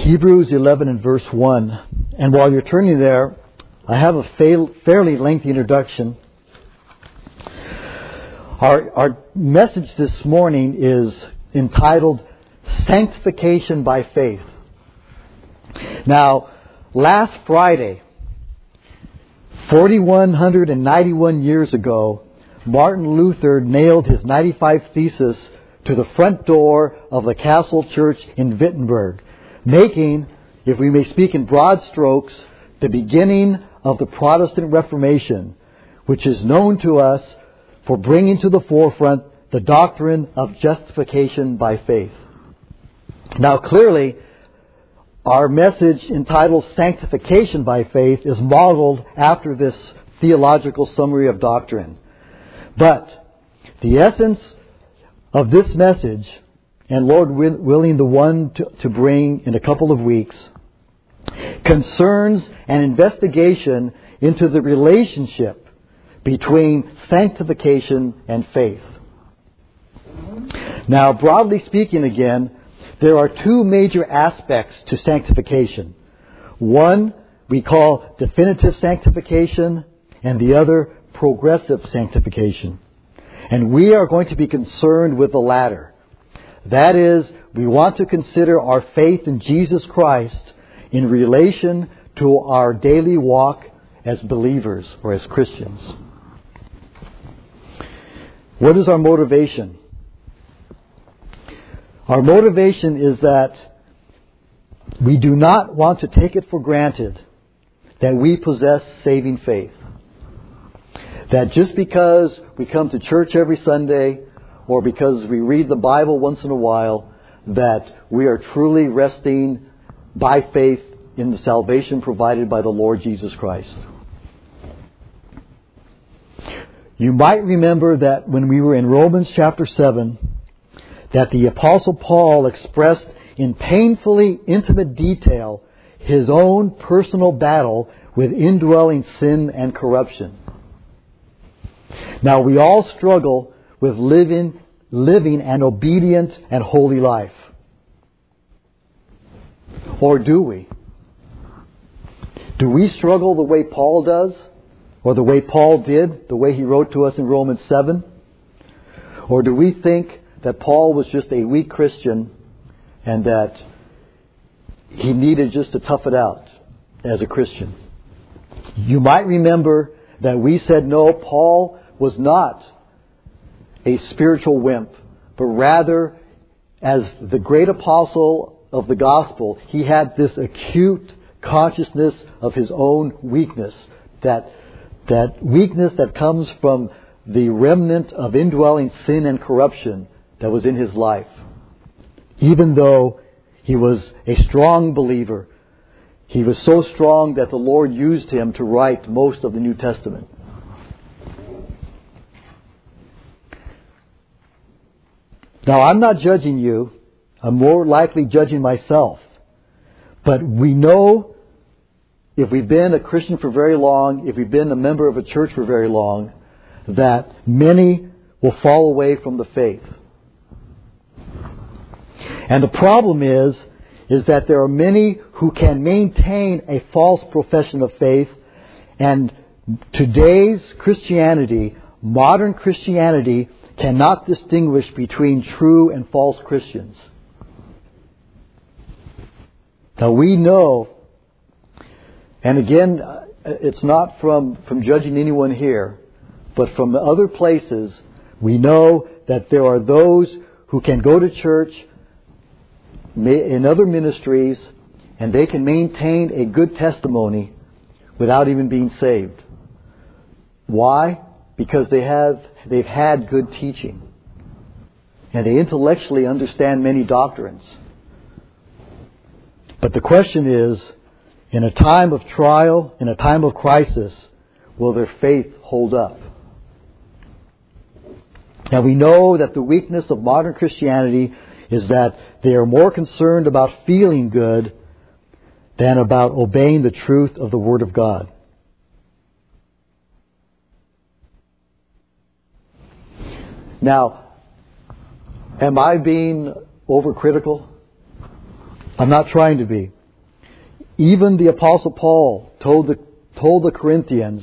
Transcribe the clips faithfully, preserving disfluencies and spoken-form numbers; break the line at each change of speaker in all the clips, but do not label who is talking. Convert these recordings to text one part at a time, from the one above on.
Hebrews eleven and verse one. And while you're turning there, I have a fail, fairly lengthy introduction. Our, our message this morning is entitled Sanctification by Faith. Now, last Friday, four thousand one hundred ninety-one years ago, Martin Luther nailed his ninety-five Theses to the front door of the Castle Church in Wittenberg, making, if we may speak in broad strokes, the beginning of the Protestant Reformation, which is known to us for bringing to the forefront the doctrine of justification by faith. Now, clearly, our message entitled Sanctification by Faith is modeled after this theological summary of doctrine. But the essence of this message, and Lord willing the one to, to bring in a couple of weeks, concerns an investigation into the relationship between sanctification and faith. Now, broadly speaking again, there are two major aspects to sanctification. One we call definitive sanctification, and the other progressive sanctification. And we are going to be concerned with the latter. That is, we want to consider our faith in Jesus Christ in relation to our daily walk as believers or as Christians. What is our motivation? Our motivation is that we do not want to take it for granted that we possess saving faith. That just because we come to church every Sunday or because we read the Bible once in a while, that we are truly resting by faith in the salvation provided by the Lord Jesus Christ. You might remember that when we were in Romans chapter seven, that the Apostle Paul expressed in painfully intimate detail his own personal battle with indwelling sin and corruption. Now, we all struggle with living, living an obedient and holy life. Or do we? Do we struggle the way Paul does? Or the way Paul did, the way he wrote to us in Romans seven? Or do we think that Paul was just a weak Christian and that he needed just to tough it out as a Christian? You might remember that we said no, Paul was not a spiritual wimp, but rather, as the great apostle of the gospel, he had this acute consciousness of his own weakness, that That weakness that comes from the remnant of indwelling sin and corruption that was in his life. Even though he was a strong believer, he was so strong that the Lord used him to write most of the New Testament. Now, I'm not judging you. I'm more likely judging myself. But we know, if we've been a Christian for very long, if we've been a member of a church for very long, that many will fall away from the faith. And the problem is, is that there are many who can maintain a false profession of faith, and today's Christianity, modern Christianity, cannot distinguish between true and false Christians. Now we know, and again, it's not from, from judging anyone here, but from other places, we know that there are those who can go to church in other ministries and they can maintain a good testimony without even being saved. Why? Because they have, they've had good teaching. And they intellectually understand many doctrines. But the question is, in a time of trial, in a time of crisis, will their faith hold up? Now we know that the weakness of modern Christianity is that they are more concerned about feeling good than about obeying the truth of the Word of God. Now, am I being overcritical? I'm not trying to be. Even the Apostle Paul told the, told the Corinthians,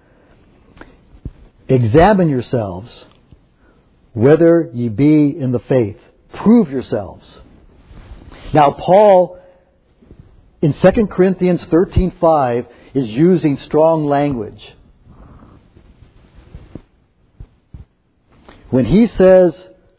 examine yourselves whether ye be in the faith. Prove yourselves. Now Paul, in Second Corinthians thirteen five, is using strong language. When he says,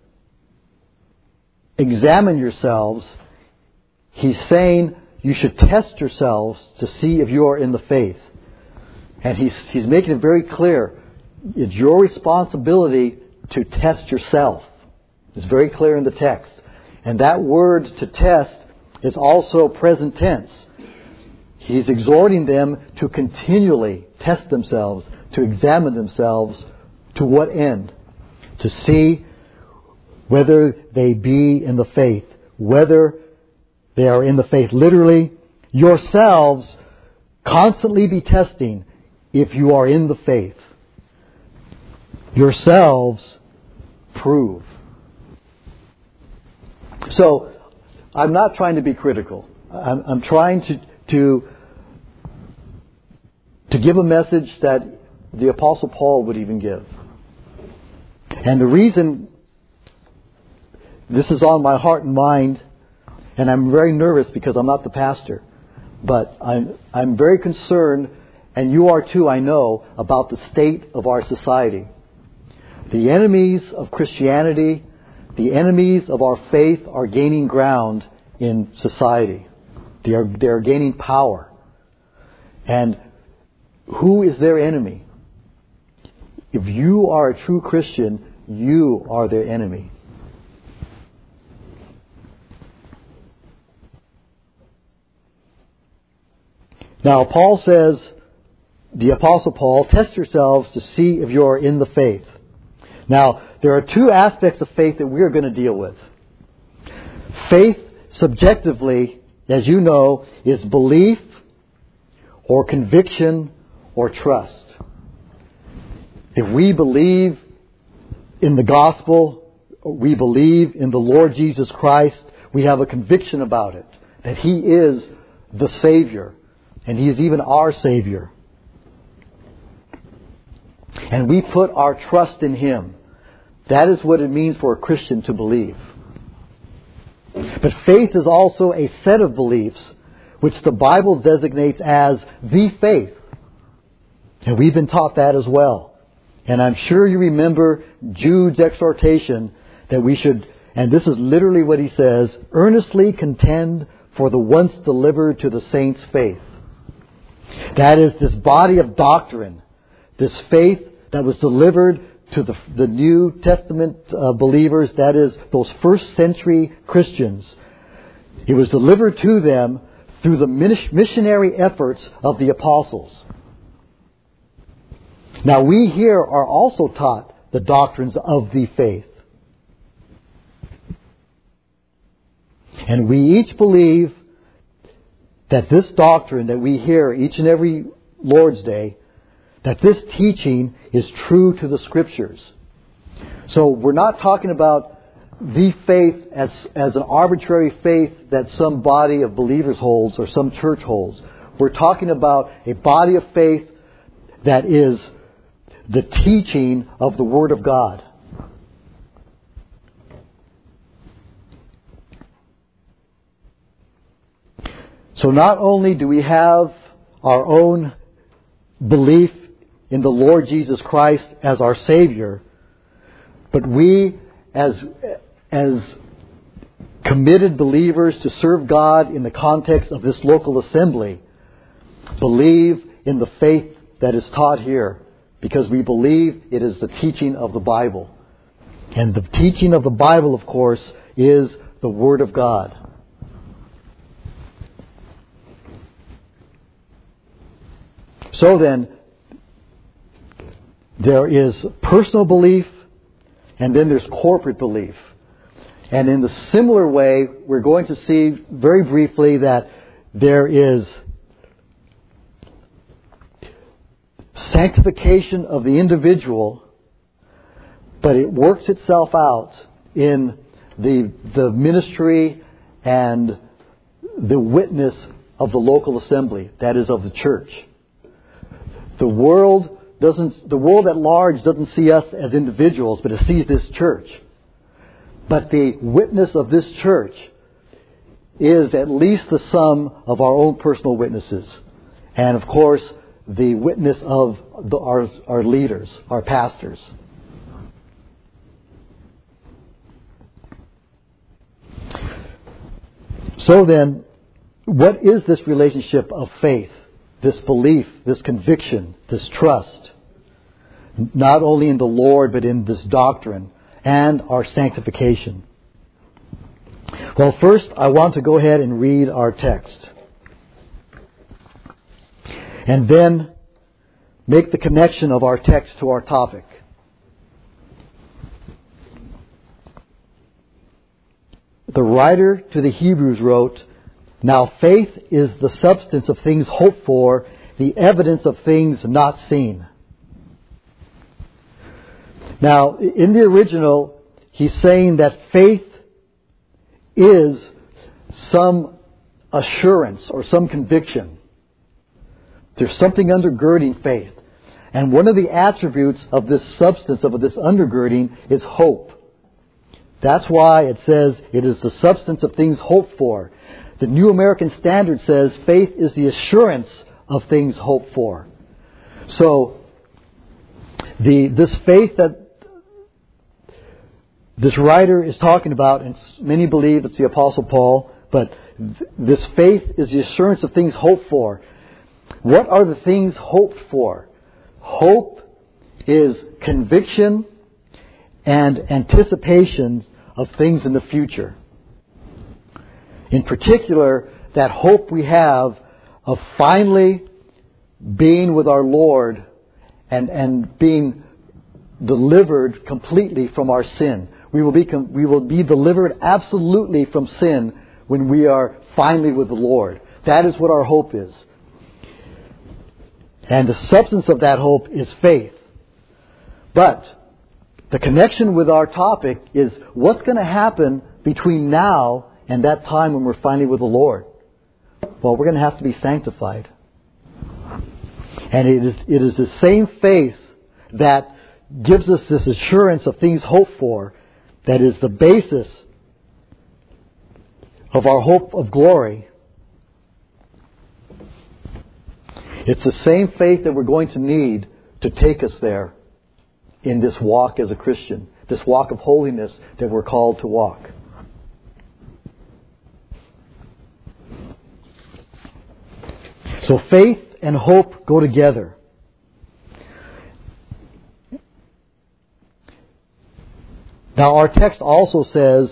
examine yourselves, he's saying you should test yourselves to see if you are in the faith. And he's, he's making it very clear. It's your responsibility to test yourself. It's very clear in the text. And that word to test is also present tense. He's exhorting them to continually test themselves, to examine themselves. To what end? To see whether they be in the faith. Whether they are in the faith. Literally, yourselves constantly be testing if you are in the faith. Yourselves prove. So, I'm not trying to be critical. I'm, I'm trying to, to to give a message that the Apostle Paul would even give. And the reason this is on my heart and mind, and I'm very nervous because I'm not the pastor, but I'm, I'm very concerned, and you are too, I know, about the state of our society. The enemies of Christianity, the enemies of our faith are gaining ground in society. They are, they are gaining power. And who is their enemy? If you are a true Christian, you are their enemy. Now, Paul says, the Apostle Paul, test yourselves to see if you are in the faith. Now, there are two aspects of faith that we are going to deal with. Faith, subjectively, as you know, is belief or conviction or trust. If we believe in the gospel, we believe in the Lord Jesus Christ, we have a conviction about it, that He is the Savior, and He is even our Savior. And we put our trust in Him. That is what it means for a Christian to believe. But faith is also a set of beliefs which the Bible designates as the faith. And we've been taught that as well. And I'm sure you remember Jude's exhortation that we should, and this is literally what he says, earnestly contend for the once delivered to the saints' faith. That is this body of doctrine, this faith that was delivered to the, the New Testament uh, believers, that is, those first century Christians. It was delivered to them through the missionary efforts of the apostles. Now we here are also taught the doctrines of the faith. And we each believe that this doctrine that we hear each and every Lord's Day, that this teaching is true to the Scriptures. So we're not talking about the faith as, as an arbitrary faith that some body of believers holds or some church holds. We're talking about a body of faith that is the teaching of the Word of God. So not only do we have our own belief in the Lord Jesus Christ as our Savior, but we as as committed believers to serve God in the context of this local assembly believe in the faith that is taught here, because we believe it is the teaching of the Bible. And the teaching of the Bible, of course, is the Word of God. So then, there is personal belief, and then there's corporate belief. And in the similar way, we're going to see very briefly that there is sanctification of the individual, but it works itself out in the the ministry and the witness of the local assembly, that is, of the church. The world doesn't, the world at large doesn't see us as individuals, but it sees this church. But the witness of this church is at least the sum of our own personal witnesses. And of course, the witness of the, our, our leaders, our pastors. So then, what is this relationship of faith, this belief, this conviction, this trust? Not only in the Lord, but in this doctrine and our sanctification. Well, first, I want to go ahead and read our text. And then make the connection of our text to our topic. The writer to the Hebrews wrote, "Now faith is the substance of things hoped for, the evidence of things not seen." Now, in the original, he's saying that faith is some assurance or some conviction. There's something undergirding faith. And one of the attributes of this substance, of this undergirding, is hope. That's why it says it is the substance of things hoped for. The New American Standard says faith is the assurance of things hoped for. So, the this faith that this writer is talking about, and many believe it's the Apostle Paul, but th- this faith is the assurance of things hoped for. What are the things hoped for? Hope is conviction and anticipation of things in the future. In particular, that hope we have of finally being with our Lord and, and being delivered completely from our sin. We will be we will be delivered absolutely from sin when we are finally with the Lord. That is what our hope is. And the substance of that hope is faith. But the connection with our topic is what's going to happen between now and that time when we're finally with the Lord. Well, we're going to have to be sanctified. And it is it is the same faith that gives us this assurance of things hoped for, that is the basis of our hope of glory. It's the same faith that we're going to need to take us there in this walk as a Christian, this walk of holiness that we're called to walk. So faith and hope go together. Now our text also says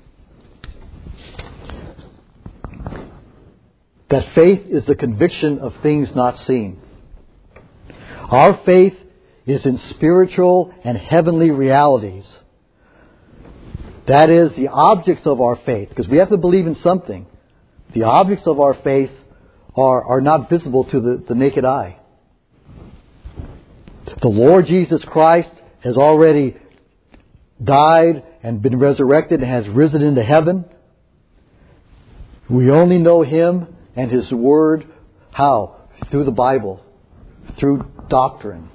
that faith is the conviction of things not seen. Our faith is in spiritual and heavenly realities. That is, the objects of our faith, because we have to believe in something. The objects of our faith are, are not visible to the, the naked eye. The Lord Jesus Christ has already died and been resurrected and has risen into heaven. We only know Him and His Word. How? Through the Bible. Through doctrine.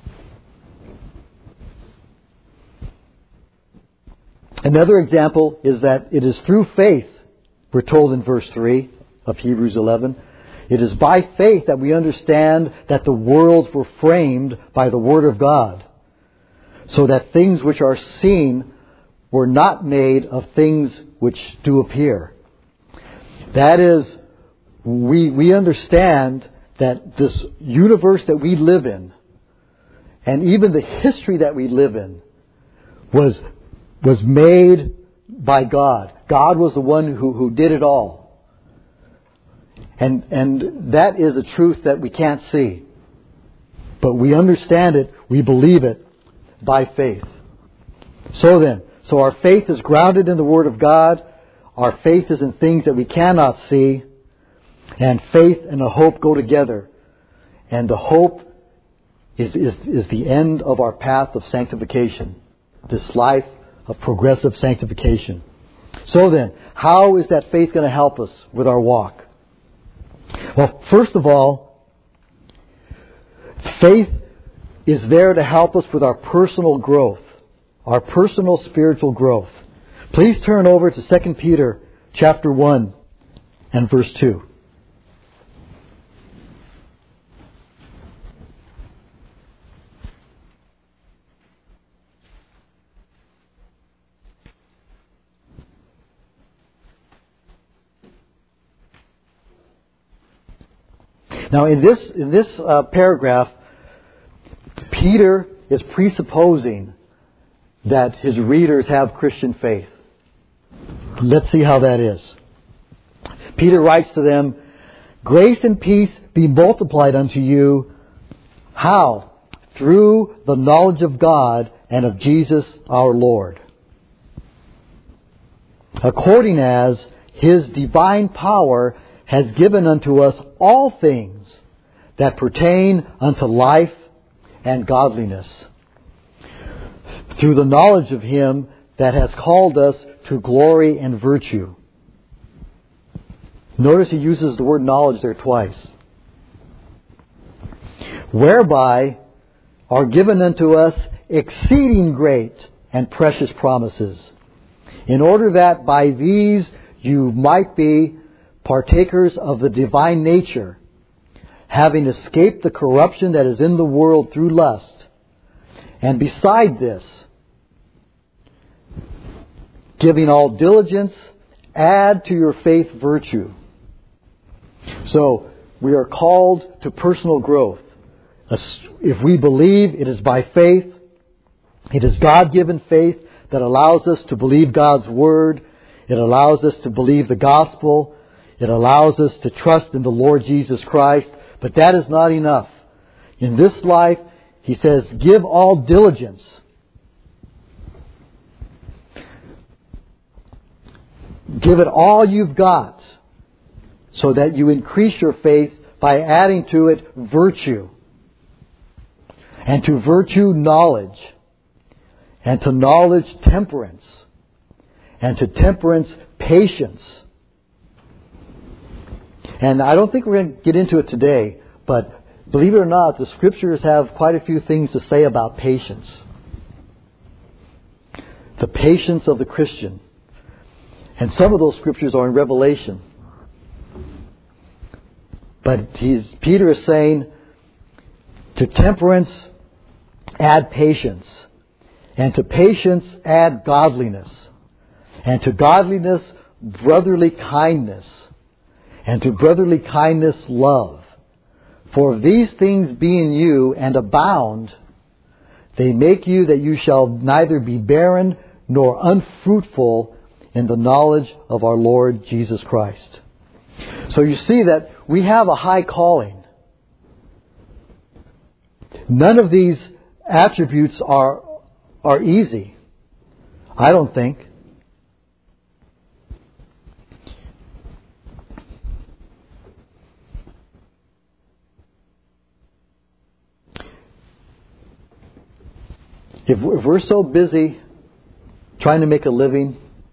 Another example is that it is through faith, we're told in verse three of Hebrews eleven, it is by faith that we understand that the worlds were framed by the Word of God, so that things which are seen were not made of things which do appear. That is, we we understand that this universe that we live in, and even the history that we live in, was was made by God. God was the one who, who did it all. And and that is a truth that we can't see. But we understand it, we believe it by faith. So then, so our faith is grounded in the Word of God. Our faith is in things that we cannot see. And faith and the hope go together. And the hope is, is, is the end of our path of sanctification. This life of progressive sanctification. So then, how is that faith going to help us with our walk? Well, first of all, faith is there to help us with our personal growth, our personal spiritual growth. Please turn over to Second Peter chapter one and verse two. Now, in this in this uh, paragraph, Peter is presupposing that his readers have Christian faith. Let's see how that is. Peter writes to them, "Grace and peace be multiplied unto you." How? Through the knowledge of God and of Jesus our Lord. According as His divine power has given unto us all things that pertain unto life and godliness, through the knowledge of Him that has called us to glory and virtue. Notice he uses the word knowledge there twice. Whereby are given unto us exceeding great and precious promises, in order that by these you might be partakers of the divine nature, having escaped the corruption that is in the world through lust. And beside this, giving all diligence, add to your faith virtue. So, we are called to personal growth. If we believe, it is by faith. It is God-given faith that allows us to believe God's Word. It allows us to believe the gospel. It allows us to trust in the Lord Jesus Christ. But that is not enough. In this life, he says, give all diligence. Give it all you've got, so that you increase your faith by adding to it virtue. And to virtue, knowledge. And to knowledge, temperance. And to temperance, patience. And I don't think we're going to get into it today, but believe it or not, the Scriptures have quite a few things to say about patience. The patience of the Christian. And some of those Scriptures are in Revelation. But he's, Peter is saying, to temperance, add patience. And to patience, add godliness. And to godliness, brotherly kindness. And to brotherly kindness, love. For if these things be in you and abound, they make you that you shall neither be barren nor unfruitful in the knowledge of our Lord Jesus Christ. So you see that we have a high calling. None of these attributes are, are easy. I don't think. If we're so busy trying to make a living,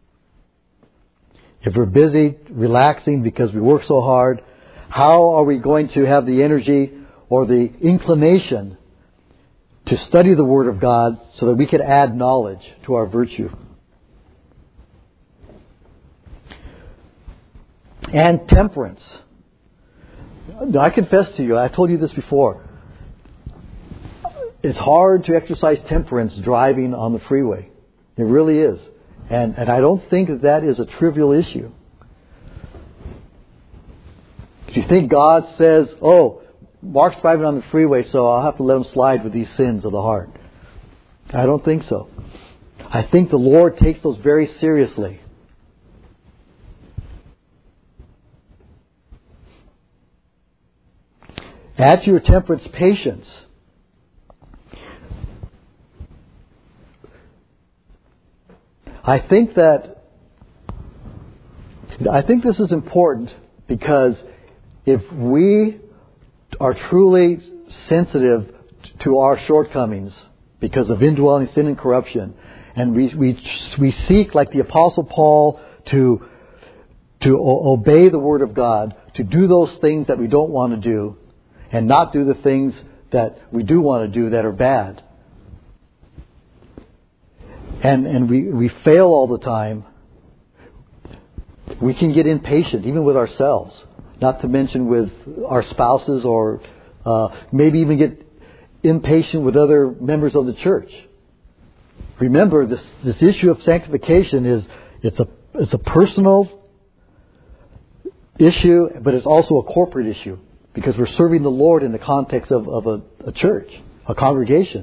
if we're busy relaxing because we work so hard, how are we going to have the energy or the inclination to study the Word of God so that we can add knowledge to our virtue? And temperance. I confess to you, I told you this before. It's hard to exercise temperance driving on the freeway. It really is. And, and I don't think that that is a trivial issue. Do you think God says, oh, Mark's driving on the freeway, so I'll have to let him slide with these sins of the heart? I don't think so. I think the Lord takes those very seriously. Add to your temperance patience. I think that, I think this is important because if we are truly sensitive to our shortcomings because of indwelling sin and corruption, and we, we, we seek, like the Apostle Paul, to to o- obey the Word of God, to do those things that we don't want to do, and not do the things that we do want to do that are bad. And and we, we fail all the time. We can get impatient, even with ourselves, not to mention with our spouses, or uh, maybe even get impatient with other members of the church. Remember, this this issue of sanctification is it's a it's a personal issue, but it's also a corporate issue, because we're serving the Lord in the context of, of a, a church, a congregation.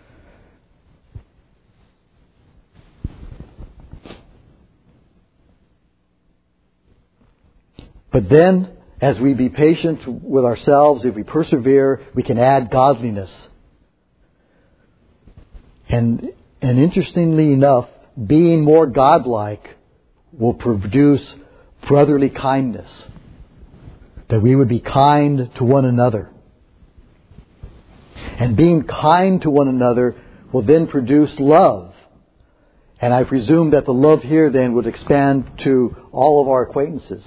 But then, as we be patient with ourselves, if we persevere, we can add godliness. And and interestingly enough, being more godlike will produce brotherly kindness. That we would be kind to one another. And being kind to one another will then produce love. And I presume that the love here then would expand to all of our acquaintances.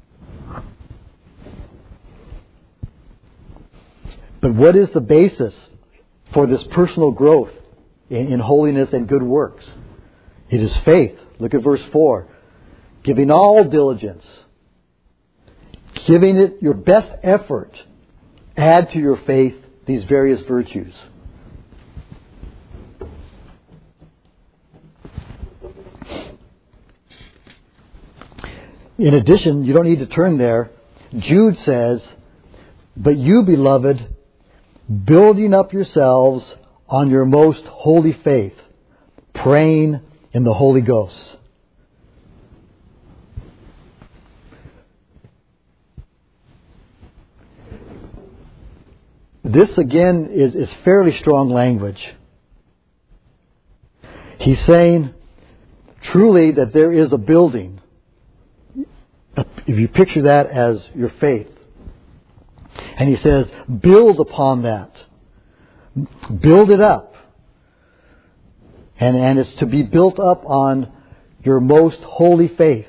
But what is the basis for this personal growth in, in holiness and good works? It is faith. Look at verse four. Giving all diligence, giving it your best effort, add to your faith these various virtues. In addition, you don't need to turn there. Jude says, "But you, beloved, building up yourselves on your most holy faith, praying in the Holy Ghost." This again is, is fairly strong language. He's saying truly that there is a building. If you picture that as your faith. And he says, build upon that. Build it up. And, and it's to be built up on your most holy faith.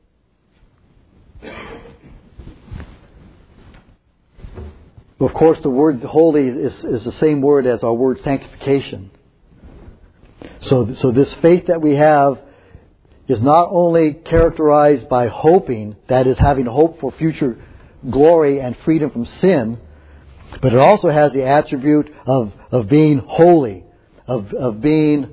Of course, the word holy is, is the same word as our word sanctification. So, so this faith that we have is not only characterized by hoping, that is, having hope for future glory and freedom from sin, but it also has the attribute of, of being holy, of, of being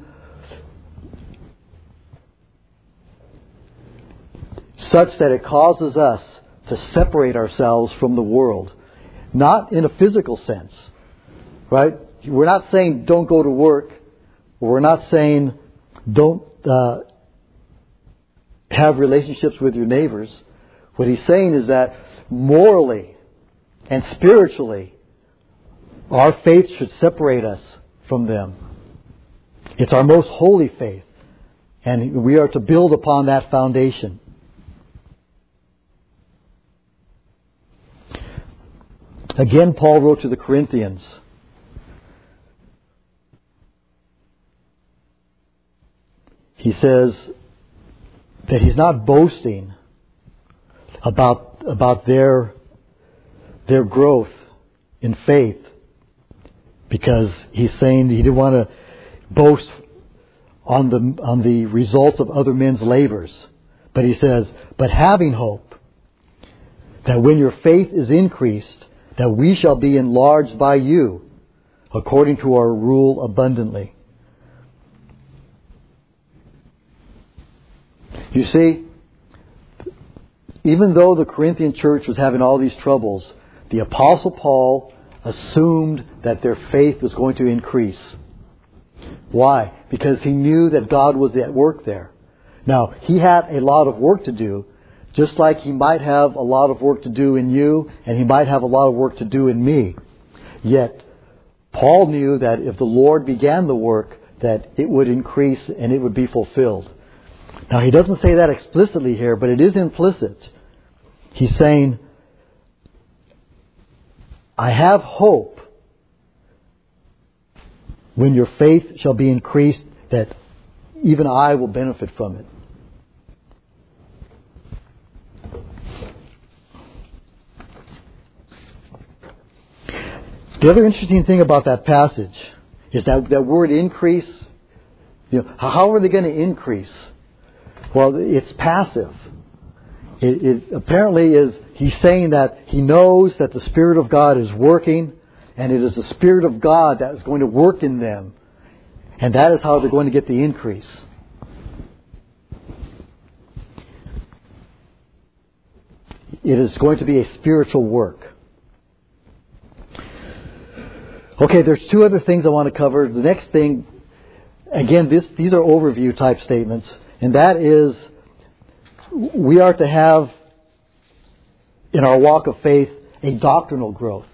such that it causes us to separate ourselves from the world. Not in a physical sense, right? We're not saying don't go to work. We're not saying don't uh, have relationships with your neighbors. What he's saying is that morally and spiritually, our faith should separate us from them. It's our most holy faith, and we are to build upon that foundation. Again, Paul wrote to the Corinthians. He says that he's not boasting about about their their growth in faith, because he's saying he didn't want to boast on the on the results of other men's labors. But he says, but having hope that when your faith is increased, that we shall be enlarged by you, according to our rule abundantly. You see, even though the Corinthian church was having all these troubles, the Apostle Paul assumed that their faith was going to increase. Why? Because he knew that God was at work there. Now, he had a lot of work to do, just like he might have a lot of work to do in you, and he might have a lot of work to do in me. Yet, Paul knew that if the Lord began the work, that it would increase and it would be fulfilled. Now, he doesn't say that explicitly here, but it is implicit. He's saying, I have hope when your faith shall be increased, that even I will benefit from it. The other interesting thing about that passage is that that word increase. You know, how are they going to increase? Well, it's passive. It, it apparently is. He's saying that he knows that the Spirit of God is working, and it is the Spirit of God that is going to work in them, and that is how they're going to get the increase. It is going to be a spiritual work. Okay, there's two other things I want to cover. The next thing, again, this, these are overview type statements, and that is we are to have in our walk of faith a doctrinal growth.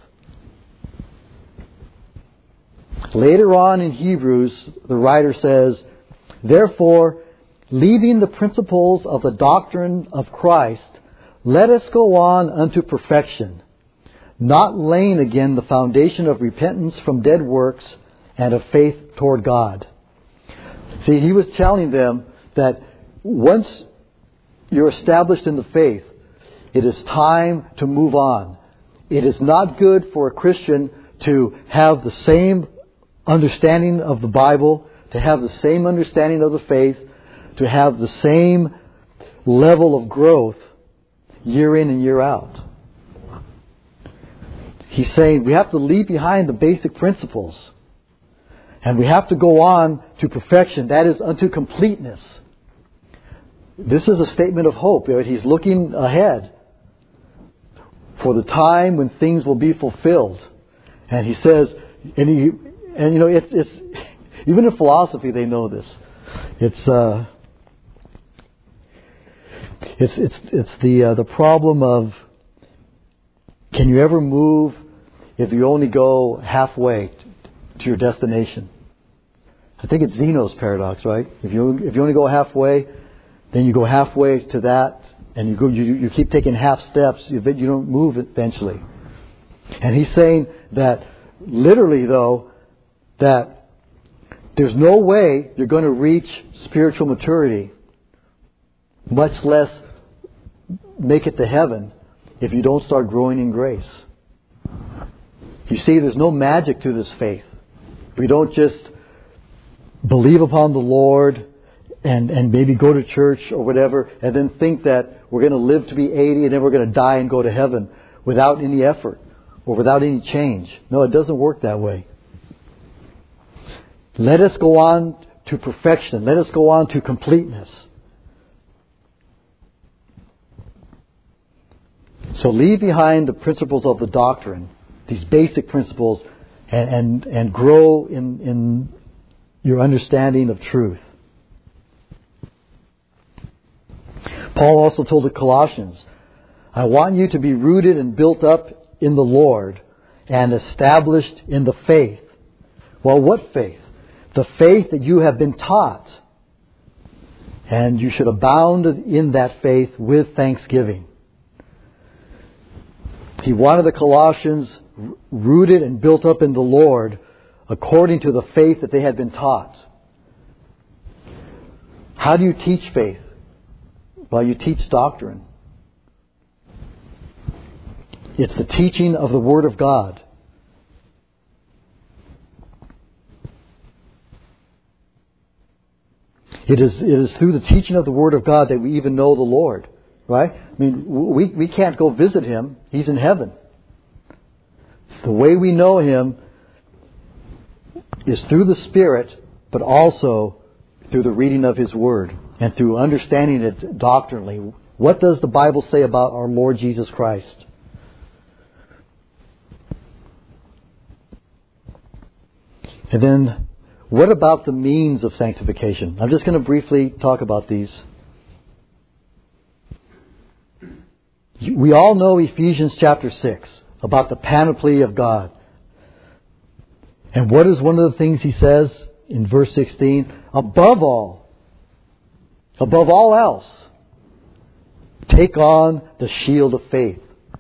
Later on in Hebrews, the writer says, "Therefore, leaving the principles of the doctrine of Christ, let us go on unto perfection, not laying again the foundation of repentance from dead works and of faith toward God." See, he was telling them that once you're established in the faith, it is time to move on. It is not good for a Christian to have the same understanding of the Bible, to have the same understanding of the faith, to have the same level of growth year in and year out. He's saying we have to leave behind the basic principles, and we have to go on to perfection, that is, unto completeness. This is a statement of hope. He's looking ahead for the time when things will be fulfilled. And he says, and he, and you know, it's, it's even in philosophy they know this. It's uh, it's it's it's the uh, the problem of, can you ever move if you only go halfway to your destination? I think it's Zeno's paradox, right? If you if you only go halfway, then you go halfway to that, and you go you you keep taking half steps. You you don't move eventually. And he's saying that literally, though, that there's no way you're going to reach spiritual maturity, much less make it to heaven, if you don't start growing in grace. You see, there's no magic to this faith. We don't just believe upon the Lord and, and maybe go to church or whatever and then think that we're going to live to be eighty and then we're going to die and go to heaven without any effort or without any change. No, it doesn't work that way. Let us go on to perfection. Let us go on to completeness. So leave behind the principles of the doctrine, these basic principles, and, and, and grow in, in your understanding of truth. Paul also told the Colossians, "I want you to be rooted and built up in the Lord and established in the faith." Well, what faith? The faith that you have been taught. And you should abound in that faith with thanksgiving. He wanted the Colossians rooted and built up in the Lord according to the faith that they had been taught. How do you teach faith? Well, you teach doctrine. It's the teaching of the Word of God. It is, it is through the teaching of the Word of God that we even know the Lord. Right? I mean, we, we can't go visit Him. He's in heaven. The way we know Him is through the Spirit, but also through the reading of His Word and through understanding it doctrinally. What does the Bible say about our Lord Jesus Christ? And then, what about the means of sanctification? I'm just going to briefly talk about these. We all know Ephesians chapter six, about the panoply of God. And what is one of the things he says in verse sixteen? Above all, above all else, take on the shield of faith.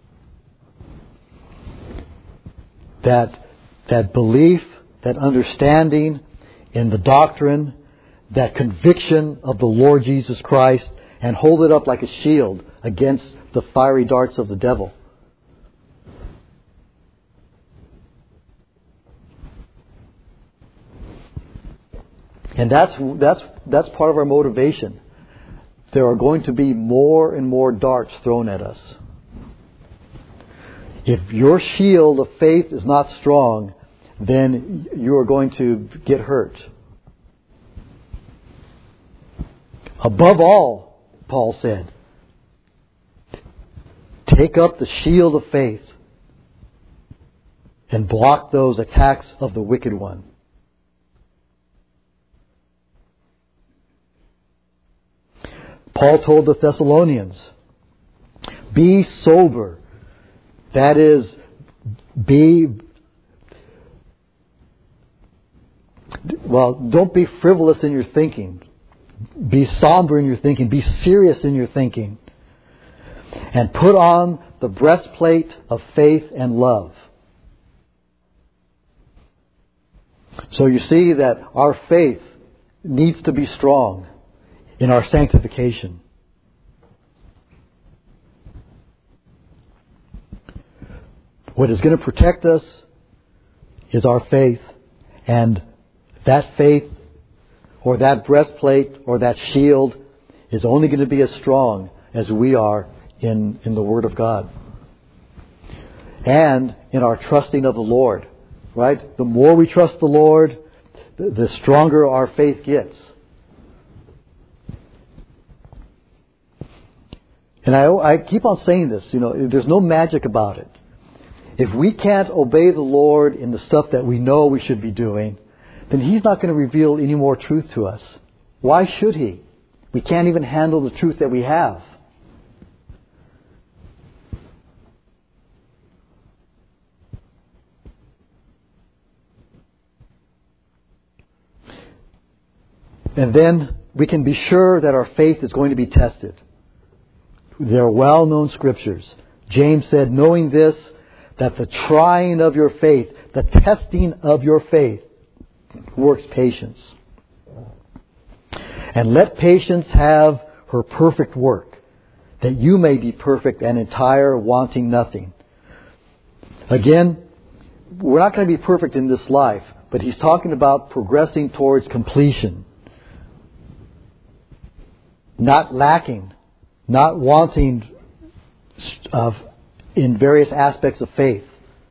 That, that belief, that understanding in the doctrine, that conviction of the Lord Jesus Christ, and hold it up like a shield against the fiery darts of the devil. And that's that's that's part of our motivation. There are going to be more and more darts thrown at us. If your shield of faith is not strong, then you are going to get hurt. Above all, Paul said, take up the shield of faith and block those attacks of the wicked one. Paul told the Thessalonians, be sober. That is, be, well, don't be frivolous in your thinking. Be somber in your thinking. Be serious in your thinking. And put on the breastplate of faith and love. So you see that our faith needs to be strong in our sanctification. What is going to protect us is our faith, and that faith or that breastplate or that shield is only going to be as strong as we are in, in the Word of God. And in our trusting of the Lord. Right? The more we trust the Lord, the, the stronger our faith gets. And I, I keep on saying this, you know, there's no magic about it. If we can't obey the Lord in the stuff that we know we should be doing, then He's not going to reveal any more truth to us. Why should He? We can't even handle the truth that we have. And then we can be sure that our faith is going to be tested. They're well-known scriptures. James said, knowing this, that the trying of your faith, the testing of your faith, works patience. And let patience have her perfect work, that you may be perfect and entire, wanting nothing. Again, we're not going to be perfect in this life, but he's talking about progressing towards completion. Not lacking, not wanting of in various aspects of faith.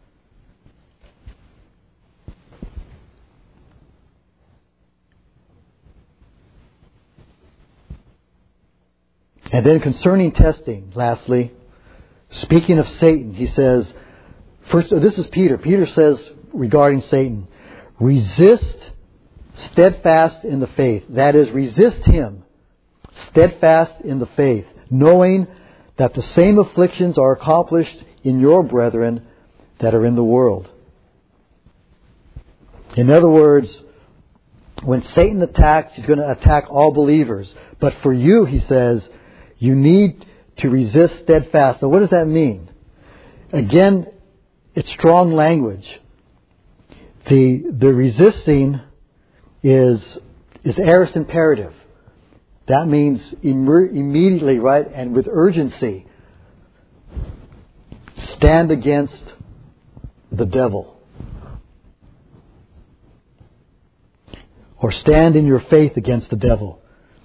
And then concerning testing, lastly, speaking of Satan, he says, first, this is Peter. Peter says regarding Satan, resist steadfast in the faith. That is, resist him, steadfast in the faith, knowing that the same afflictions are accomplished in your brethren that are in the world. In other words, when Satan attacks, he's going to attack all believers. But for you, he says, you need to resist steadfast. Now, what does that mean? Again, it's strong language. The the resisting is is aorist imperative. That means imme- immediately, right, and with urgency, stand against the devil. Or stand in your faith against the devil.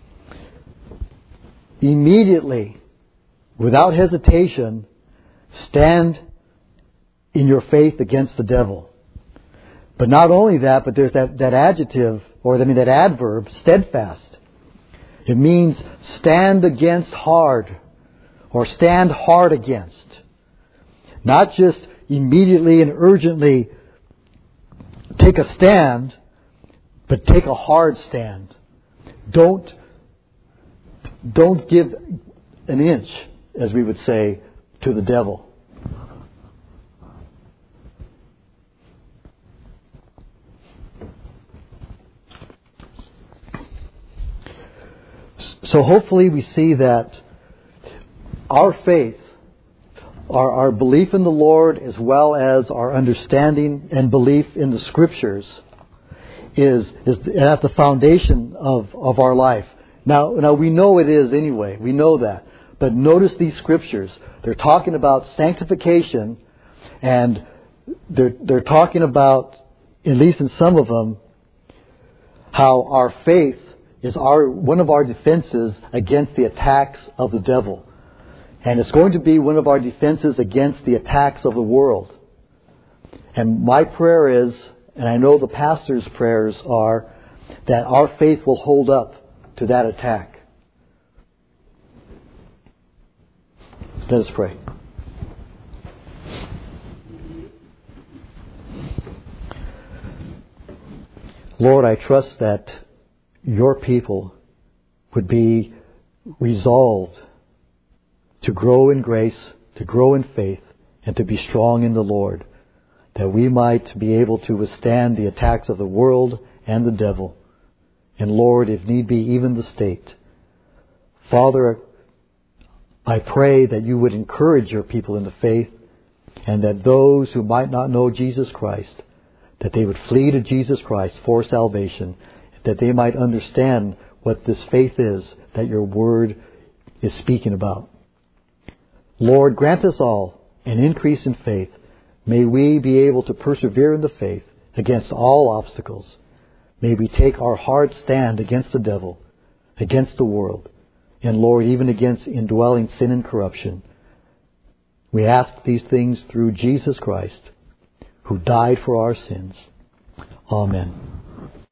Immediately, without hesitation, stand in your faith against the devil. But not only that, but there's that, that adjective, or I mean that adverb, steadfast. It means stand against hard, or stand hard against. Not just immediately and urgently take a stand, but take a hard stand. Don't, don't give an inch, as we would say, to the devil. So hopefully we see that our faith, our, our belief in the Lord, as well as our understanding and belief in the Scriptures, is is at the foundation of, of our life. Now, now we know it is anyway. We know that. But notice these Scriptures. They're talking about sanctification, and they're they're talking about, at least in some of them, how our faith is our one of our defenses against the attacks of the devil. And it's going to be one of our defenses against the attacks of the world. And my prayer is, and I know the pastor's prayers are, that our faith will hold up to that attack. Let us pray. Lord, I trust that your people would be resolved to grow in grace, to grow in faith, and to be strong in the Lord, that we might be able to withstand the attacks of the world and the devil, and Lord, if need be, even the state. Father, I pray that you would encourage your people in the faith, and that those who might not know Jesus Christ, that they would flee to Jesus Christ for salvation, that they might understand what this faith is that your word is speaking about. Lord, grant us all an increase in faith. May we be able to persevere in the faith against all obstacles. May we take our hard stand against the devil, against the world, and Lord, even against indwelling sin and corruption. We ask these things through Jesus Christ, who died for our sins. Amen.